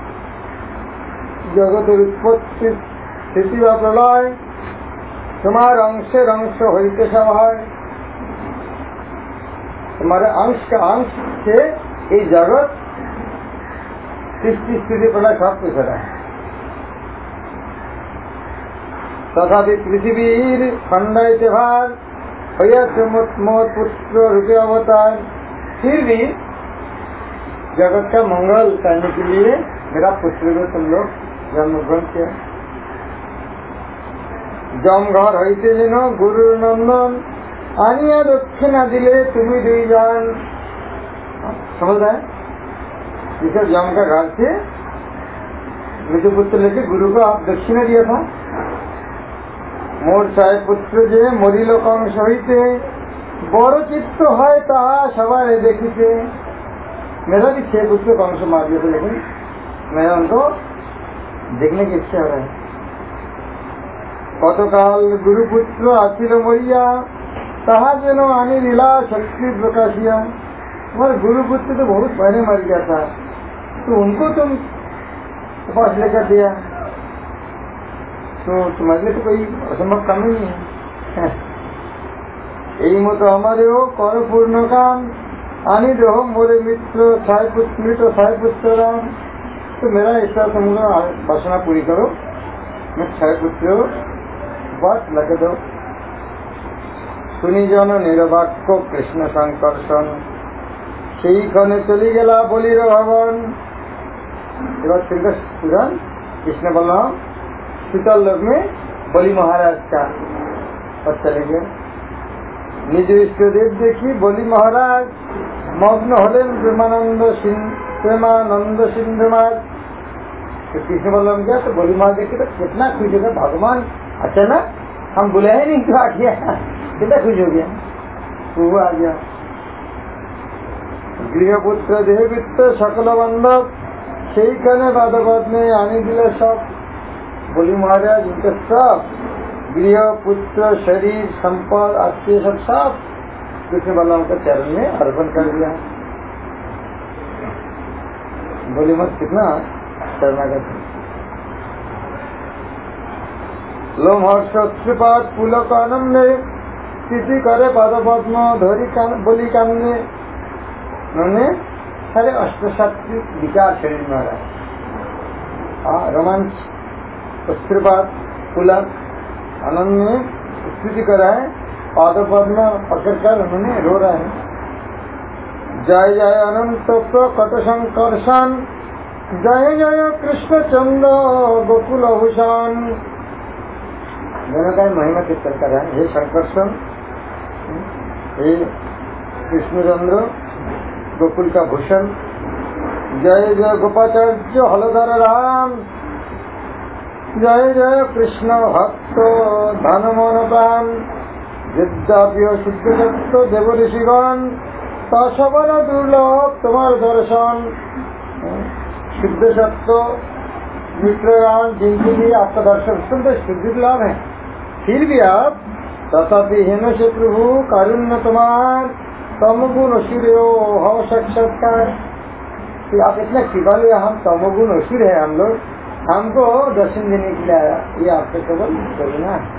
जगत उत्पत्ति स्थिति व प्रलय तुम्हारे अंश अंश होते सब है, तुम्हारे अंश का अंश से ये जगत सृष्टि स्थिति प्रलय सब कुछ है। तथा पृथ्वी खंड भार मोर पुत्र रूपे अवतार। फिर भी जगत का मंगल करने के लिए मेरा पुत्र को तुम लोग जन्म ग्रहण किया। जम घर होते जिनो गुरु नंदन आनिया दक्षिणा दिले तुम्हें दुई जान। समझ रहे हैं, जिसे जम का घर से मृत्यु पुत्र लेके गुरु को आप दक्षिणा दिया था। मोर चाहे पुत्र जे मरिल कंस हईते बड़ चित्त है ताहा सबाई देखीते। मेरा भी 6 पुत्र कंस मार दिया था, लेकिन मैं उनको देखने की इच्छा है। कतकाल गुरुपुत्र आखिल मरिया ताहा जेनो आनी लीला शक्ति प्रकाशिया। तुम्हारे गुरुपुत्र तो बहुत पहले मर गया था, तो उनको तुम पास लेकर दिया, तो तुम्हारे लिए तो कोई असंभव काम नहीं है। यही मत हमारे हो कर पूर्ण काम आनी दो मोरे मित्र छाय पुत्र राम। तो मेरा ऐसा तुम वासना पूरी करो, मैं 6 पुत्र बात लगे दो। सुनी जन निरवाक्य कृष्ण संकर्षण সেই ক্ষণে चली गला बोली रो भगवान। तुरंत कृष्ण बलराम शीतल लोक में बलि महाराज का और चले गए। निज इष्ट देव देखी बलि महाराज मग्न हलेन प्रेमानंद सिंधुमार। तो कृष्ण बलराम गया तो बलि महाराज देखे तो कितना खुश हो गया, भगवान अचानक हम बुलाए नहीं तो आ गया, कितना खुश हो गया, वो आ गया। गृहपुत्र देहवित्त सकल बंधक সেই কানে বাদবাদ में आने दिले सब। बलि महाराज उनके सब गृह पुत्र शरीर संपद आत्मीय सब कृष्ण बलराम के चरण में अर्पण कर दिया। बलि मत कितना शरणागत। लोमहर्ष उत्पात पुलक आनंद स्थिति करे पादपद्म धरी बलि कामने। उन्होंने सारे अष्टसात्विक विचार शरीर में आ रहा है, रोमांच उत्पात पुलक आनंद में स्थिति कर रहा है, पादपद्म पकड़कर उन्होंने रो रहा है। जय जय अनंत प्रकट संकर्षण जय जय कृष्ण चंद्र गोकुल भूषण। दोनों का महिमा कीर्तन कर रहा है। हे संकर्षण, हे कृष्णचंद्र गोकुल का भूषण, जय जय गोपाचार्य हलधर राम, जय जय कृष्ण भक्त धन मन प्राण। विद्याप्य शुद्ध सत्य देव ऋषिगण तवन दुर्लभ तुम्हार दर्शन। शुद्ध सत्य मित्रगण जिनके लिए आपका दर्शन तो शुद्धि लाभ है, फिर भी आप तथापि हेन से प्रभु कारुण्य तुम्हार तमगुण असुर हो साक्षात्कार, आप इतना कृपालु, हम तमगुण असुर है, हम लोग, हमको दर्शन देने के लिए आया, ये आपसे केवल करुणा है।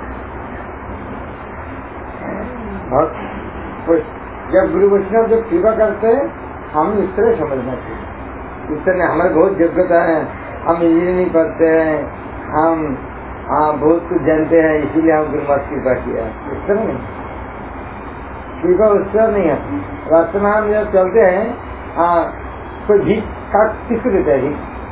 जब गुरु वैष्णव जब कृपा करते हैं हम इस तरह समझना चाहिए, इस तरह हमारे बहुत योग्यता है, हम इंजीनियरिंग पढ़ते हैं, हम बहुत कुछ जानते हैं, इसीलिए हम गुरु महाराज कृपा किया, इस तरह नहीं, कृपा उस तरह नहीं है। रास्ते में हम जब चलते हैं कोई भीख किसको देता है,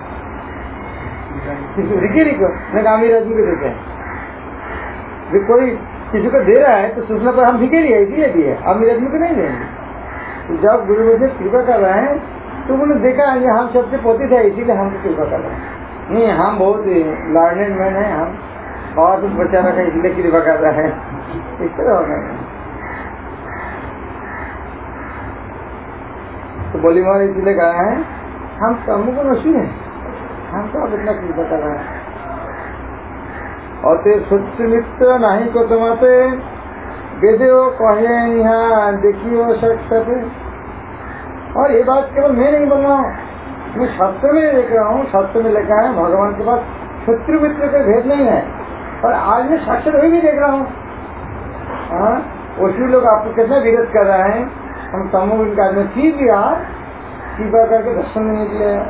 भीख मैं अमीर आदमी को देते हैं, कोई किसी को दे रहा है तो सोचना पर हम भिखे लिए इसीलिए दिए, अमीर आदमी को नहीं देंगे। तो जब गुरु वैष्णव कृपा कर रहे हैं तो उन्होंने देखा हम सबसे पोती थे इसीलिए हमको कृपा कर रहे हैं, नहीं हम बहुत लर्नेड मैन है, हम बहुत कुछ बचा रखा है इसलिए कृपा कर रहे हैं, इस तरह होगा। तो बोली मार इसलिए कहा है हम तमुको नशीब है, हम तो अब इतना कृपा कर रहे हैं। और सत्य मित्र नहीं को तुम्हारे वेदो कहे यहाँ देखियो सकते, और ये बात केवल मैं नहीं बोल रहा हूँ, मैं शास्त्र में देख रहा हूँ, शास्त्र में लिखा है भगवान के पास शत्रु मित्र का भेद नहीं है, और आज मैं शास्त्र भी देख रहा हूँ। उसी लोग आपको कितना विरोध कर रहे हैं, हम तमोगुण का में फिर भी आप कृपा करके दर्शन देने के लिए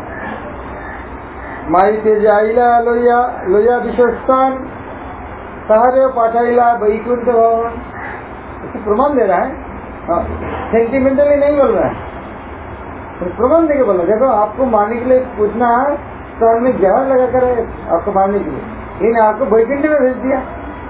माई तेज आईला लोया लोया विश्वस्तान सहारे पाठाईला वैकुंठ भवन, इससे प्रमाण दे रहा है, सेंटिमेंटली नहीं बोल रहा है, तो प्रमाण देके बोला। देखो आपको मारने के लिए पूछना है तो हमने जहर लगा कर आपको मारने के लिए, इन्हें आपको वैकुंठ में भेज दिया,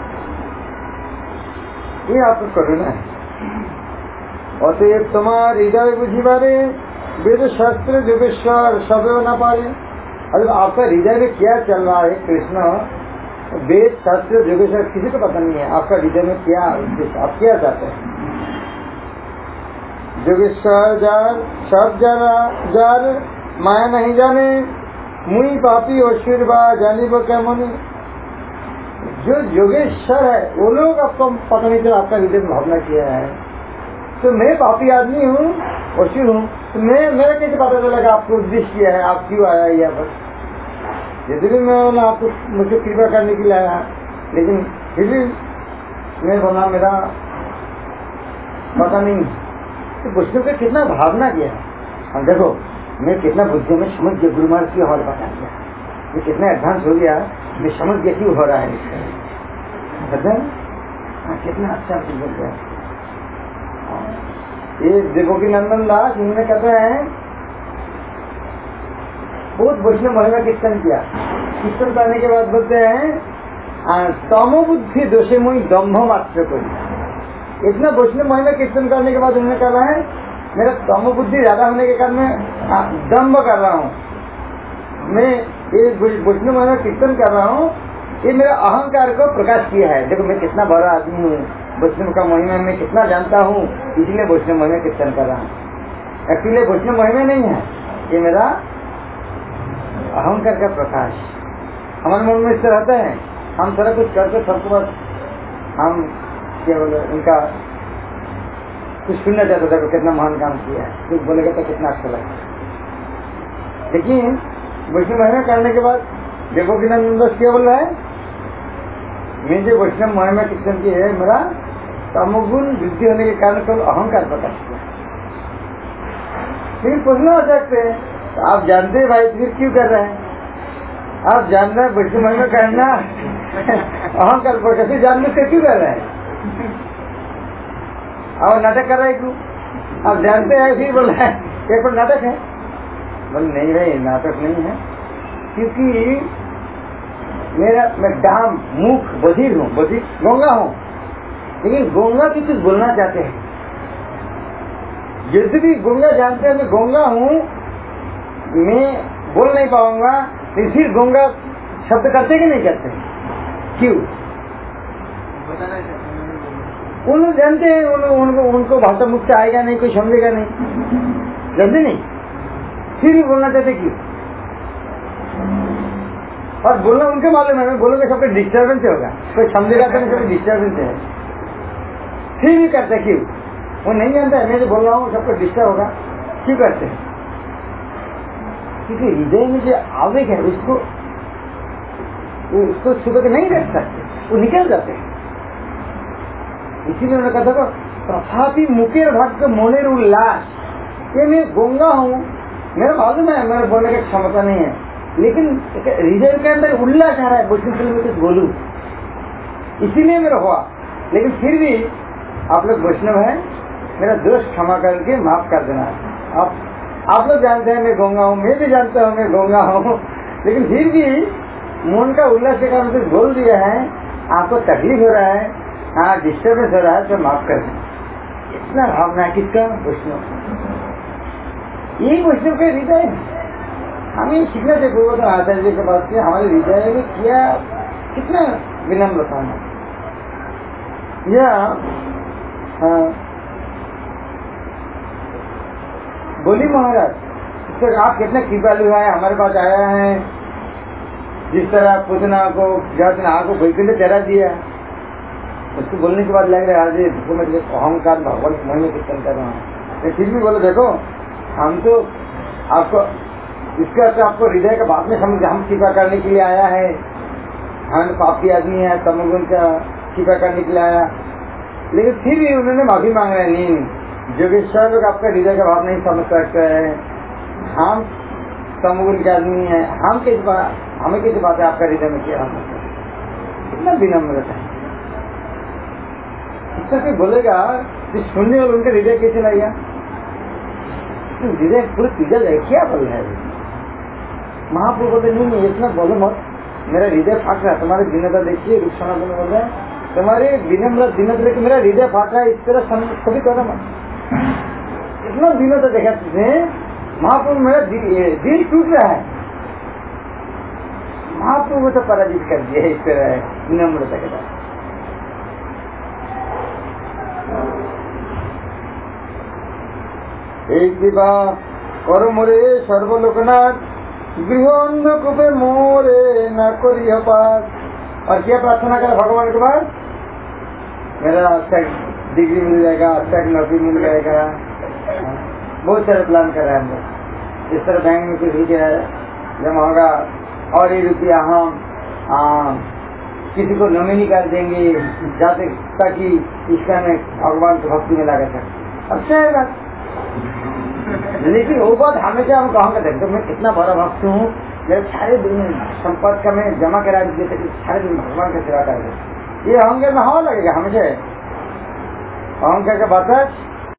ये आपको करुणा है। और तो एक तुम्हार हृदय बुझी बारे वेद शास्त्र जोगेश्वर सब न पारे, अगर आपका हृदय में क्या चल रहा है कृष्ण, वेद शास्त्र जोगेश्वर किसी को पता नहीं है, आपका हृदय में क्या उद्देश्य, आप क्या चाहते हैं। जोगेश्वर जार सब जार माया नहीं जाने, मुई पापी असुर बा जानी वो क्या मनी, जो योगेश्वर है वो लोग आपको पता नहीं चला आपका हृदय में भावना किया है, तो मैं पापी आदमी हूँ, असुर हूँ, तो मेरा कैसे पता चलेगा आपको उद्देश्य किया है, आप क्यों आया यहाँ पर। यदि भी मैं आपको मुझे कृपा करने के लिए आया, लेकिन फिर भी मैं बोला मेरा पता नहीं, तो वैष्णव का कितना भावना किया है। हम देखो मैं कितना बुद्धि में समझ गया, गुरु महाराज की हमारे बता दिया, मैं कितना एडवांस हो गया, मैं समझ गया क्यों हो रहा है इसका, कितना अच्छा समझ गया। ये देवकी नंदन दास इन्होंने कहते हैं बहुत वैष्णव महिमा कीर्तन किया, कीर्तन करने के बाद बोलते हैं तमोबुद्धि दोषे मुई दम्भ मात्र कोई, इतना वैष्णव महिमा कीर्तन करने के बाद उन्होंने कहा है मेरा तमोबुद्धि ज्यादा होने के कारण मैं दम्भ कर रहा हूँ, मैं ये वैष्णव महिमा कीर्तन कर रहा हूँ, ये मेरा अहंकार को प्रकाश किया है, देखो मैं कितना बड़ा आदमी हूँ, वैष्णव का महिमा मैं कितना जानता हूँ, इसलिए वैष्णव महिमा कीर्तन कर रहा हूँ। एक्चुअली वैष्णव महिमा नहीं है, ये मेरा अहंकार का प्रकाश। हमारे मन में इससे रहता है, हम सारा कुछ करते सबके पास हम क्या बोले उनका कुछ सुनना चाहता था, कितना महान काम किया है, कुछ बोलेगा तो कितना अच्छा लगता। लेकिन वैष्णव महिमा करने के बाद देखो कि नंदन क्या बोल रहा है, मैं जो वैष्णव महिमा कीर्तन की है मेरा तमोगुण वृद्धि होने के कारण केवल अहंकार प्रकाश किया। फिर प्रश्न हो सकते हैं तो आप जानते हैं भाई फिर क्यों कर रहे हैं, आप जान रहे हैं वैष्णव महिमा करना अहंकार प्रकाश जानने से क्यों कर रहे हैं, और नाटक कर रहे हैं क्यों, आप जानते हैं फिर बोल रहे हैं एक नाटक है, बोल नहीं भाई नाटक नहीं है, क्योंकि मैं डाम मुख बधिर हूँ, बधिर गंगा हूँ, लेकिन गंगा की कुछ बोलना चाहते हैं, यद्यपि गंगा जानते हैं मैं गंगा हूँ, मैं बोल नहीं पाऊंगा, लेकिन फिर गंगा शब्द करते कि नहीं करते, क्यों उन जानते हैं उनको भाषा मुख से आएगा नहीं, कोई समझेगा नहीं, जानते नहीं, फिर भी बोलना चाहते क्यों, और बोलना उनके मालूम है, मैं बोलूंगा सबको डिस्टर्बेंस होगा, कोई समझेगा तो नहीं, सबको डिस्टर्बेंस है, फिर भी करते क्यों? वो नहीं जानता है मैं जो बोल रहा हूँ सबको डिस्टर्ब होगा, क्यों करते हैं? क्योंकि हृदय में जो आवेग है उसको छुपा के नहीं रख सकते, वो निकल जाते हैं। इसीलिए उन्होंने कहा था तथापि मुकेर भक्त मोनेर उल्लास, ये मैं गूंगा हूँ, मेरा मालूम है मेरे बोलने की क्षमता नहीं है, लेकिन हृदय के अंदर उल्लास आ रहा है, वैष्णव में कुछ बोलूं, इसीलिए मेरा हुआ। लेकिन फिर भी आप लोग वैष्णव है, मेरा दोष क्षमा करके माफ कर देना। आप लोग जानते हैं मैं गूंगा हूँ, मैं भी जानता हूँ मैं गूंगा हूँ, लेकिन फिर भी मन का उल्लास के कारण कुछ बोल दिया है, आपको तकलीफ हो रहा है, हाँ डिस्टर्बेंस हो रहा है, तो माफ कर दें। इतना भावना है किसका? वैष्णव। ये वैष्णव के हृदय है। हमें सीखना चाहिए पूर्वतन आचार्य जी के पास, हमारे हृदय में क्या कितना विनम्रता है। या बोली महाराज, इससे आप कितने कृपालु है, हमारे पास आया है, जिस तरह पूतना को जातना को वैकुंठ चढ़ा दिया, उसको बोलने के बाद लग रहा है आज अहंकार भगवान के मन में कीर्तन कर रहा हूँ। फिर भी बोलो देखो हम तो आपको इसके अर्थ आपको हृदय का बात में समझ, हम कृपा करने के लिए आया है, हम पापी आदमी है, तमोगुण का कृपा करने के लिए आया, लेकिन फिर भी उन्होंने माफी मांग रहे हैं। नहीं, योगेश्वर लोग आपका हृदय का भाव नहीं समझ सकते हैं, हम तमोगुण के आदमी है, हमें किस बात है आपका हृदय में क्या? कितना विनम्रता है। इसका कोई बोलेगा कि सुनने वाले उनके हृदय कैसे लगेगा? हृदय पूरी पिघल जाए, क्या बोल रहा है? महाप्रभु बोलते नहीं इतना बोलो मत, मेरा हृदय फाट रहा है, तुम्हारी विनम्रता देखिए। रुक्षणा बोल रहे हैं तुम्हारे विनम्रता लेके मेरा हृदय फाट रहा है, इस तरह कभी करो मत। इतना विनम्रता देखा तुझे महाप्रभु, मेरा दिल टूट रहा है, महाप्रभु तो पराजित कर दिया इस तरह विनम्रता के साथ। एक विवाह करो मोरे सर्वलोकनाथ, गृह कूपे मोरे न करियो पास। और क्या प्रार्थना करा भगवान के पास? मेरा अच्छा डिग्री मिल जाएगा, अच्छा नौकरी मिल जाएगा, बहुत सारे प्लान कर रहे हैं हम लोग। इस तरह बैंक में कुछ रुपया जमा होगा और ये रुपया हम किसी को नॉमिनी कर देंगे जाते, ताकि इसका में भगवान की भक्ति में लगा सके। अच्छा है बात, लेकिन वो बात हमेशा हम कहूँगा देखो मैं कितना बड़ा भक्त हूँ, मेरे सारे दिन संपर्क का मैं जमा करा दीजिए, सारे दिन भगवान का सेवा कर दे, ये अहंकार में हवा लगेगा हमेशा। अहंकार का बात